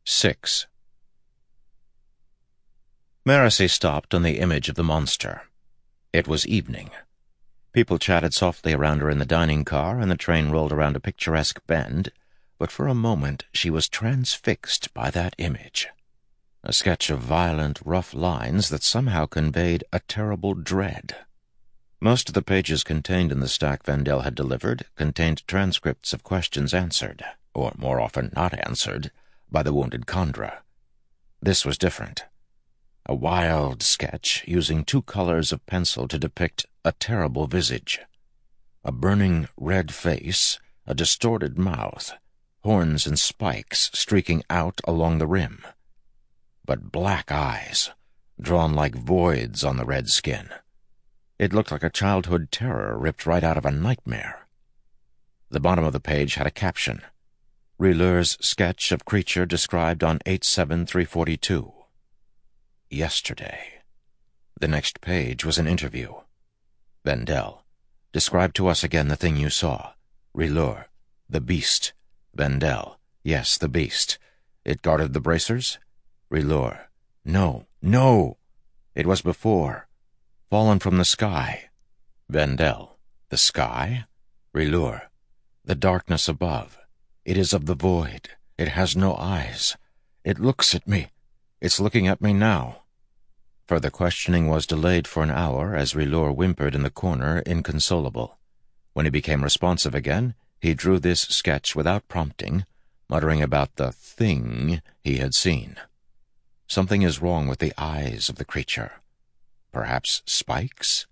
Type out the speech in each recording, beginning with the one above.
6. Marasi stopped on the image of the monster. It was evening. People chatted softly around her in the dining car, and the train rolled around a picturesque bend, but for a moment she was transfixed by that image. A sketch of violent, rough lines that somehow conveyed a terrible dread. Most of the pages contained in the stack Vendel had delivered contained transcripts of questions answered, or more often not answered, by the wounded Kandra. This was different. A wild sketch using 2 colors of pencil to depict a terrible visage. A burning red face, a distorted mouth, horns and spikes streaking out along the rim. But black eyes, drawn like voids on the red skin. It looked like a childhood terror ripped right out of a nightmare. The bottom of the page had a caption: Rileur's sketch of creature described on 87342. Yesterday. The next page was an interview. Vendel: describe to us again the thing you saw. Rileur: the beast. Vendel: yes, the beast. It guarded the bracers? Rileur: no, no! It was before. Fallen from the sky. Vendel: the sky? Rileur: the darkness above. It is of the void. It has no eyes. It looks at me. It's looking at me now. Further questioning was delayed for an hour as Rileur whimpered in the corner, inconsolable. When he became responsive again, he drew this sketch without prompting, muttering about the thing he had seen. Something is wrong with the eyes of the creature. Perhaps spikes?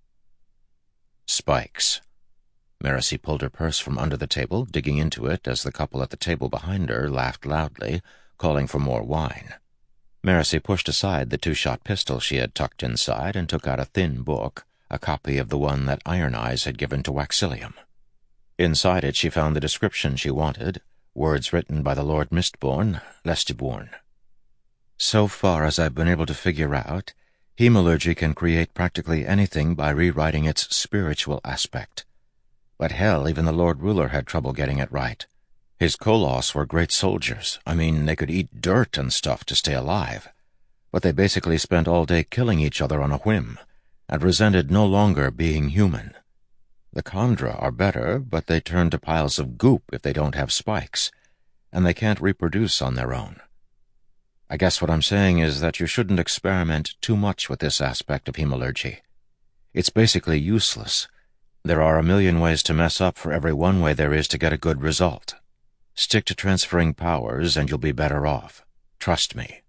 Spikes. Marasi pulled her purse from under the table, digging into it as the couple at the table behind her laughed loudly, calling for more wine. Marasi pushed aside the 2-shot pistol she had tucked inside and took out a thin book, a copy of the one that Iron Eyes had given to Waxilium. Inside it she found the description she wanted, words written by the Lord Mistborn, Lestibourne. So far as I've been able to figure out, hemalurgy can create practically anything by rewriting its spiritual aspect. But hell, even the Lord Ruler had trouble getting it right. His Koloss were great soldiers. I mean, they could eat dirt and stuff to stay alive. But they basically spent all day killing each other on a whim, and resented no longer being human. The Kandra are better, but they turn to piles of goop if they don't have spikes, and they can't reproduce on their own. I guess what I'm saying is that you shouldn't experiment too much with this aspect of hemalurgy. It's basically useless. There are a million ways to mess up for every one way there is to get a good result. Stick to transferring powers and you'll be better off. Trust me.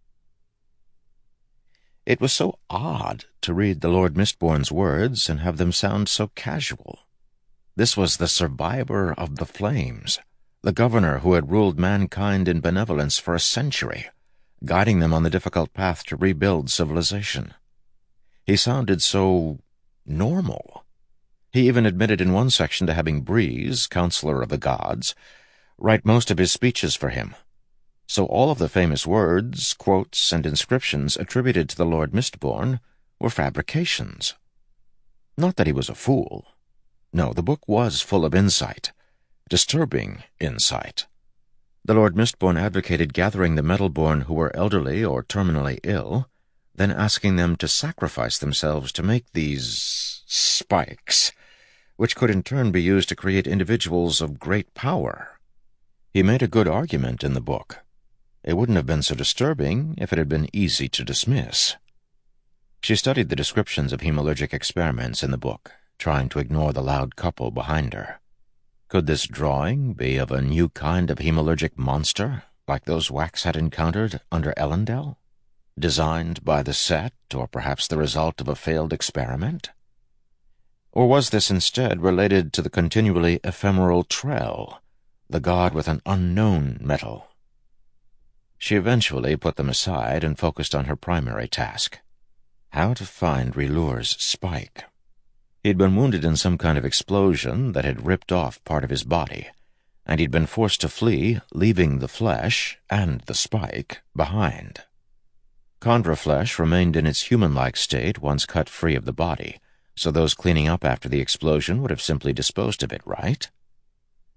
It was so odd to read the Lord Mistborn's words and have them sound so casual. This was the survivor of the flames, the governor who had ruled mankind in benevolence for a century, guiding them on the difficult path to rebuild civilization. He sounded so normal. He even admitted in one section to having Breeze, counselor of the gods, write most of his speeches for him. So all of the famous words, quotes, and inscriptions attributed to the Lord Mistborn were fabrications. Not that he was a fool. No, the book was full of insight. Disturbing insight. The Lord Mistborn advocated gathering the Metalborn who were elderly or terminally ill, then asking them to sacrifice themselves to make these spikes, which could in turn be used to create individuals of great power. He made a good argument in the book. It wouldn't have been so disturbing if it had been easy to dismiss. She studied the descriptions of hemalurgic experiments in the book, trying to ignore the loud couple behind her. Could this drawing be of a new kind of hemalurgic monster, like those Wax had encountered under Elendel? Designed by the Set, or perhaps the result of a failed experiment? Or was this instead related to the continually ephemeral Trell, the god with an unknown metal? She eventually put them aside and focused on her primary task: how to find Rileur's spike. He'd been wounded in some kind of explosion that had ripped off part of his body, and he'd been forced to flee, leaving the flesh, and the spike, behind. Kandra flesh remained in its human-like state once cut free of the body, so those cleaning up after the explosion would have simply disposed of it, right?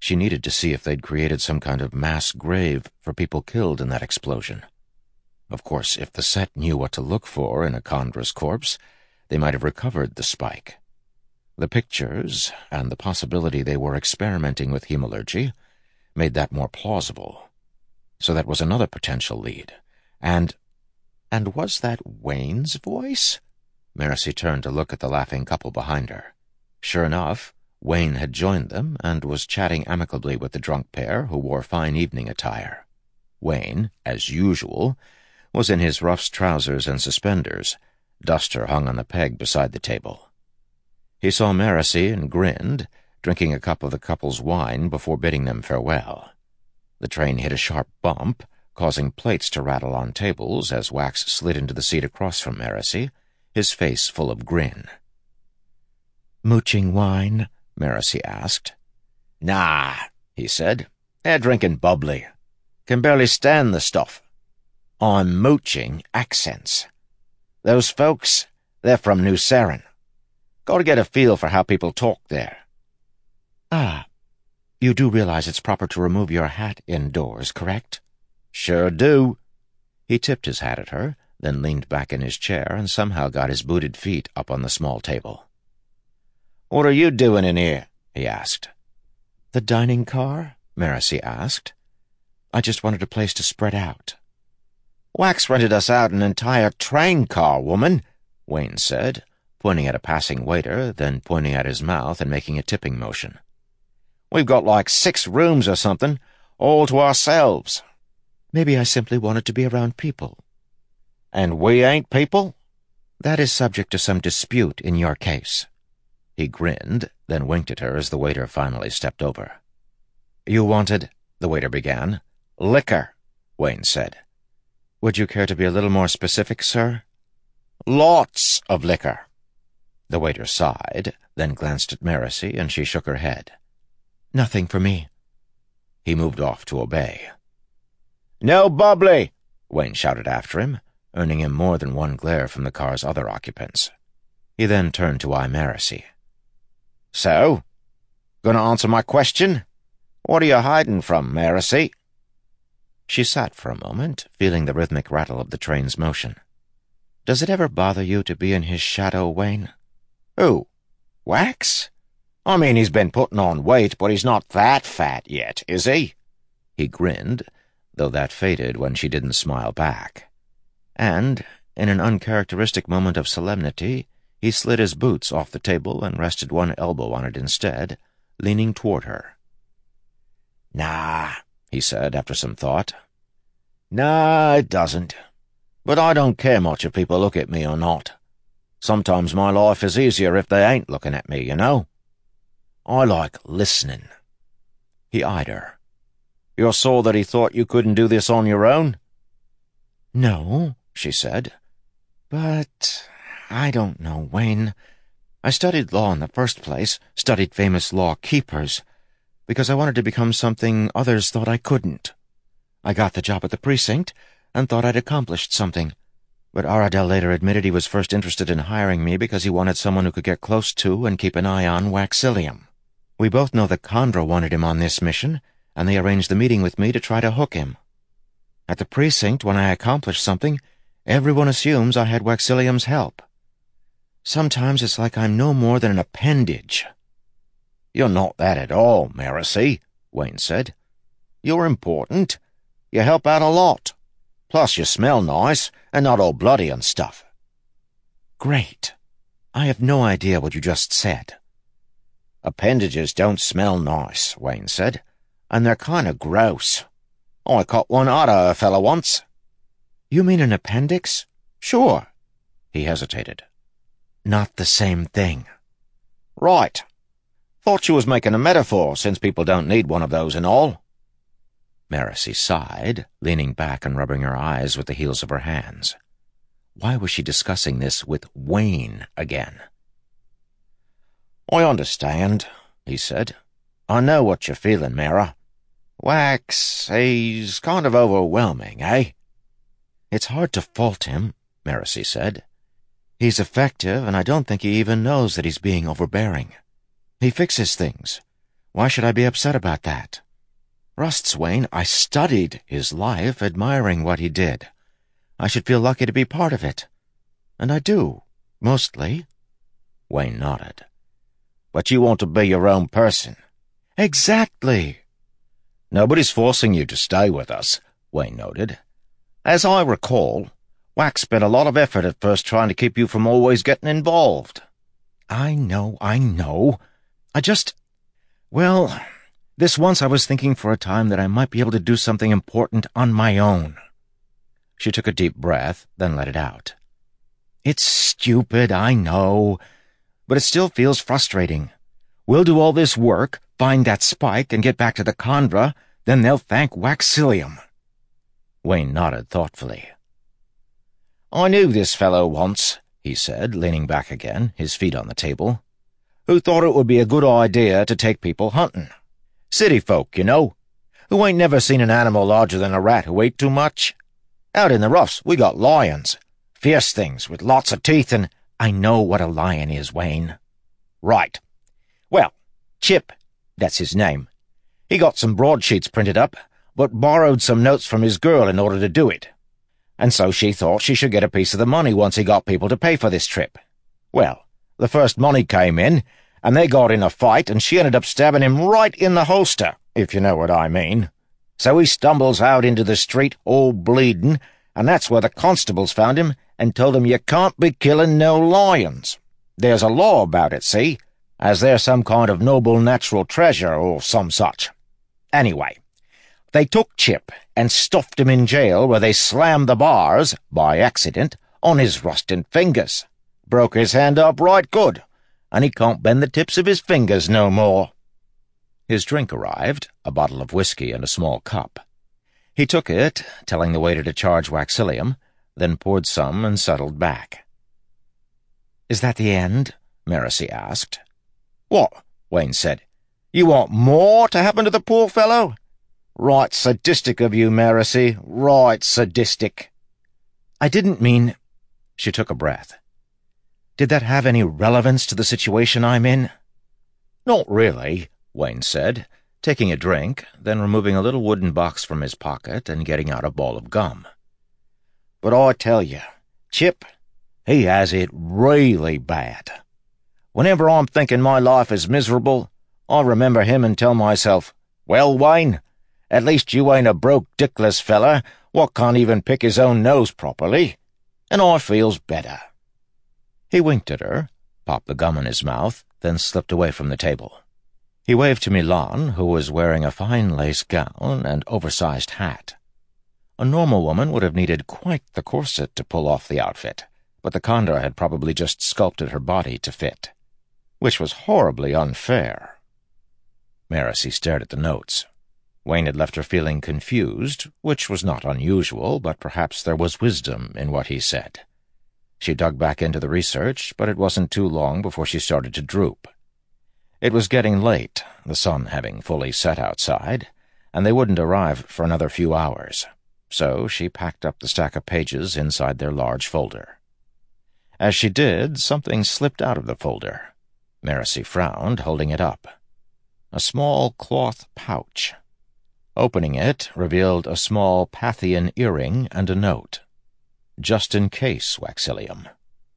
She needed to see if they'd created some kind of mass grave for people killed in that explosion. Of course, if the set knew what to look for in a Condra's corpse, they might have recovered the spike. The pictures, and the possibility they were experimenting with hemalurgy, made that more plausible. So that was another potential lead. And was that Wayne's voice? Marcy turned to look at the laughing couple behind her. Sure enough, Wayne had joined them and was chatting amicably with the drunk pair who wore fine evening attire. Wayne, as usual, was in his roughs trousers and suspenders. Duster hung on the peg beside the table. He saw Marcy and grinned, drinking a cup of the couple's wine before bidding them farewell. The train hit a sharp bump, causing plates to rattle on tables as Wax slid into the seat across from Marcy, his face full of grin. "Mooching wine?" Marcy asked. "Nah," he said. "They're drinking bubbly. Can barely stand the stuff. I'm mooching accents. Those folks, they're from New Sarin. Got to get a feel for how people talk there." "Ah, you do realize it's proper to remove your hat indoors, correct?" "Sure do." He tipped his hat at her, then leaned back in his chair and somehow got his booted feet up on the small table. "What are you doing in here?" he asked. "The dining car?" Marcy asked. "I just wanted a place to spread out." "Wax rented us out an entire train car, woman," Wayne said, pointing at a passing waiter, then pointing at his mouth and making a tipping motion. "We've got like 6 rooms or something, all to ourselves." "Maybe I simply wanted to be around people." "And we ain't people?" "That is subject to some dispute in your case." He grinned, then winked at her as the waiter finally stepped over. "You wanted," the waiter began. "Liquor," Wayne said. "Would you care to be a little more specific, sir?" "Lots of liquor." The waiter sighed, then glanced at Marcy, and she shook her head. "Nothing for me." He moved off to obey. "No bubbly!" Wayne shouted after him, earning him more than one glare from the car's other occupants. He then turned to eye Marcy. "So, gonna answer my question? What are you hiding from, Marcy?" She sat for a moment, feeling the rhythmic rattle of the train's motion. "Does it ever bother you to be in his shadow, Wayne?" "Who? Wax? I mean, he's been putting on weight, but he's not that fat yet, is he?" He grinned, though that faded when she didn't smile back. And, in an uncharacteristic moment of solemnity, he slid his boots off the table and rested one elbow on it instead, leaning toward her. "Nah," he said after some thought. "Nah, it doesn't. But I don't care much if people look at me or not. Sometimes my life is easier if they ain't looking at me, you know. I like listening." He eyed her. "You're sore that he thought you couldn't do this on your own?" "No," she said. "But I don't know, Wayne. I studied law in the first place, studied famous law keepers, because I wanted to become something others thought I couldn't. I got the job at the precinct and thought I'd accomplished something, but Aradel later admitted he was first interested in hiring me because he wanted someone who could get close to and keep an eye on Waxilium. We both know that Condra wanted him on this mission, and they arranged the meeting with me to try to hook him. At the precinct, when I accomplish something, everyone assumes I had Waxilium's help. Sometimes it's like I'm no more than an appendage." "You're not that at all, Marcy," Wayne said. "You're important. You help out a lot. Plus you smell nice and not all bloody and stuff." "Great. I have no idea what you just said." "Appendages don't smell nice," Wayne said, "and they're kind of gross. I caught one out of a fella once." "You mean an appendix?" "Sure." He hesitated. "Not the same thing." "Right. Thought you was making a metaphor, since people don't need one of those and all." Marcy sighed, leaning back and rubbing her eyes with the heels of her hands. Why was she discussing this with Wayne again? "I understand," he said. "I know what you're feeling, Mara. Wax, he's kind of overwhelming, eh?" "It's hard to fault him," Marcy said. "He's effective, and I don't think he even knows that he's being overbearing. He fixes things. Why should I be upset about that? Rust's Wayne. I studied his life, admiring what he did. I should feel lucky to be part of it. And I do, mostly. Wayne nodded. But you want to be your own person. Exactly. Nobody's forcing you to stay with us, Wayne noted. As I recall, Wax spent a lot of effort at first trying to keep you from always getting involved. I know. Well, this once I was thinking for a time that I might be able to do something important on my own. She took a deep breath, then let it out. It's stupid, I know, but it still feels frustrating. We'll do all this work, find that spike, and get back to the Kandra, then they'll thank Waxilium. Wayne nodded thoughtfully. I knew this fellow once, he said, leaning back again, his feet on the table, who thought it would be a good idea to take people hunting. City folk, you know, who ain't never seen an animal larger than a rat who ate too much. Out in the roughs, we got lions, fierce things with lots of teeth and— I know what a lion is, Wayne. Right. Well, Chip, that's his name. He got some broadsheets printed up, but borrowed some notes from his girl in order to do it. And so she thought she should get a piece of the money once he got people to pay for this trip. Well, the first money came in, and they got in a fight, and she ended up stabbing him right in the holster, if you know what I mean. So he stumbles out into the street, all bleeding, and that's where the constables found him and told him you can't be killing no lions. There's a law about it, see, as they're some kind of noble natural treasure or some such. Anyway, they took Chip and stuffed him in jail where they slammed the bars, by accident, on his rusting fingers. Broke his hand up right good, and he can't bend the tips of his fingers no more. His drink arrived, a bottle of whiskey and a small cup. He took it, telling the waiter to charge Waxilium, then poured some and settled back. "Is that the end?" Maracy asked. "What?" Wayne said. "You want more to happen to the poor fellow? Right sadistic of you, Maracy, right sadistic." "I didn't mean—" She took a breath. "Did that have any relevance to the situation I'm in?" "Not really," Wayne said, taking a drink, then removing a little wooden box from his pocket and getting out a ball of gum. "But I tell you, Chip, he has it really bad. Whenever I'm thinking my life is miserable, I remember him and tell myself, 'Well, Wayne, at least you ain't a broke, dickless feller what can't even pick his own nose properly,' and I feels better." He winked at her, popped the gum in his mouth, then slipped away from the table. He waved to Milan, who was wearing a fine lace gown and oversized hat. A normal woman would have needed quite the corset to pull off the outfit, but the Kandra had probably just sculpted her body to fit, which was horribly unfair. Maracy stared at the notes. Wayne had left her feeling confused, which was not unusual, but perhaps there was wisdom in what he said. She dug back into the research, but it wasn't too long before she started to droop. It was getting late, the sun having fully set outside, and they wouldn't arrive for another few hours. So she packed up the stack of pages inside their large folder. As she did, something slipped out of the folder. Maracy frowned, holding it up. A small cloth pouch. Opening it revealed a small Pathian earring and a note. "Just in case, Waxilium."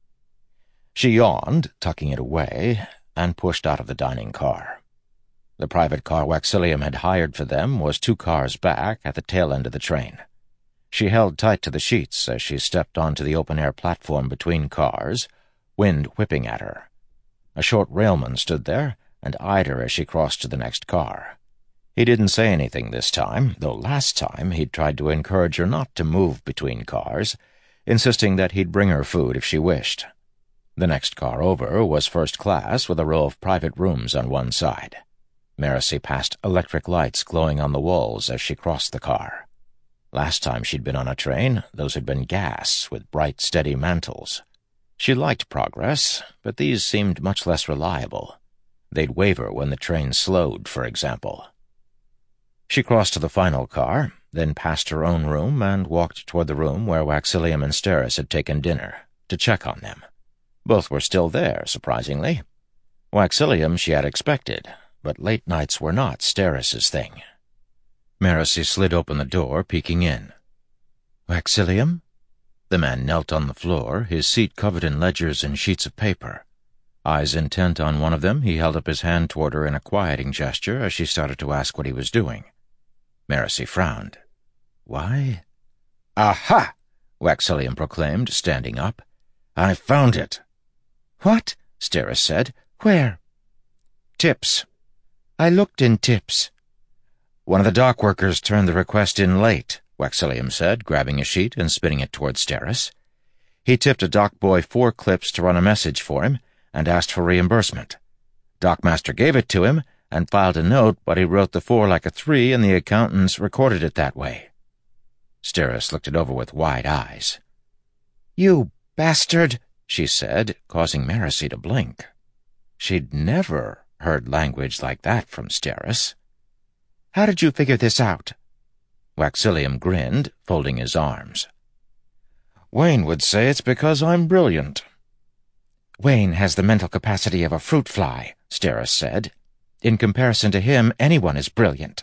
She yawned, tucking it away, and pushed out of the dining car. The private car Waxilium had hired for them was 2 cars back at the tail end of the train. She held tight to the sheets as she stepped onto the open-air platform between cars, wind whipping at her. A short railman stood there and eyed her as she crossed to the next car. He didn't say anything this time, though last time he'd tried to encourage her not to move between cars, insisting that he'd bring her food if she wished. The next car over was first class with a row of private rooms on one side. Maracy passed electric lights glowing on the walls as she crossed the car. Last time she'd been on a train, those had been gas, with bright, steady mantles. She liked Progress, but these seemed much less reliable. They'd waver when the train slowed, for example. She crossed to the final car, then passed her own room and walked toward the room where Waxilium and Steris had taken dinner, to check on them. Both were still there, surprisingly. Waxilium she had expected, but late nights were not Steris's thing. Marasi slid open the door, peeking in. "Waxillium?" The man knelt on the floor, his seat covered in ledgers and sheets of paper. Eyes intent on one of them, he held up his hand toward her in a quieting gesture as she started to ask what he was doing. Marasi frowned. "Why?" "Aha!" Waxillium proclaimed, standing up. "I found it." "What?" Steris said. "Where?" "Tips." "I looked in Tips." "One of the dock workers turned the request in late," Waxillium said, grabbing a sheet and spinning it toward Steris. "He tipped a dock boy 4 clips to run a message for him and asked for reimbursement. Dockmaster gave it to him and filed a note, but he wrote the 4 like a 3 and the accountants recorded it that way." Steris looked it over with wide eyes. "You bastard," she said, causing Marasi to blink. She'd never heard language like that from Steris. "How did you figure this out?" Waxillium grinned, folding his arms. "Wayne would say it's because I'm brilliant." "Wayne has the mental capacity of a fruit fly," Steris said. "In comparison to him, anyone is brilliant.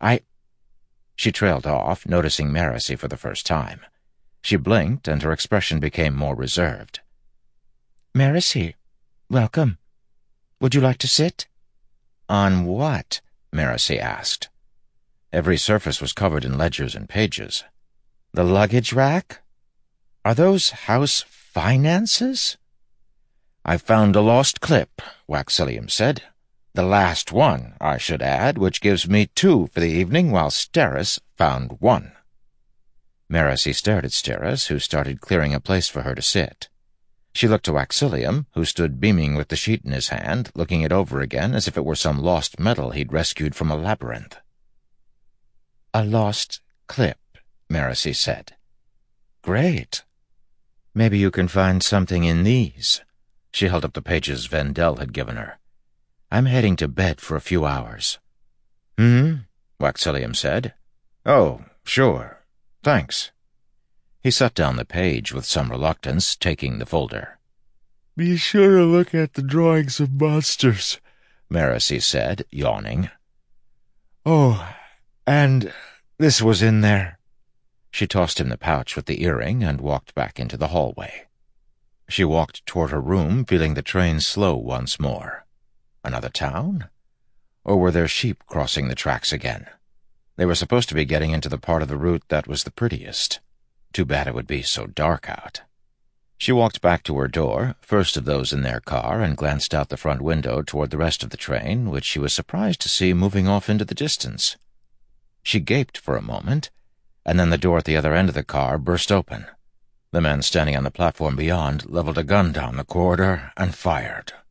She trailed off, noticing Marasi for the first time. She blinked, and her expression became more reserved. "Marasi, welcome. Would you like to sit?" "On what?" Marasi asked. Every surface was covered in ledgers and pages. "The luggage rack? Are those house finances?" "I found a lost clip," Waxillium said. "The last one, I should add, which gives me 2 for the evening, while Steris found 1. Marasi stared at Steris, who started clearing a place for her to sit. She looked to Waxillium, who stood beaming with the sheet in his hand, looking it over again as if it were some lost medal he'd rescued from a labyrinth. "A lost clip," Marasi said. "Great. Maybe you can find something in these." She held up the pages Vendel had given her. "I'm heading to bed for a few hours." Waxillium said. "Oh, sure. Thanks." He set down the page with some reluctance, taking the folder. "Be sure to look at the drawings of monsters," Marasi said, yawning. "Oh, and this was in there." She tossed him the pouch with the earring and walked back into the hallway. She walked toward her room, feeling the train slow once more. Another town? Or were there sheep crossing the tracks again? They were supposed to be getting into the part of the route that was the prettiest. Too bad it would be so dark out. She walked back to her door, first of those in their car, and glanced out the front window toward the rest of the train, which she was surprised to see moving off into the distance. She gaped for a moment, and then the door at the other end of the car burst open. The man standing on the platform beyond leveled a gun down the corridor and fired.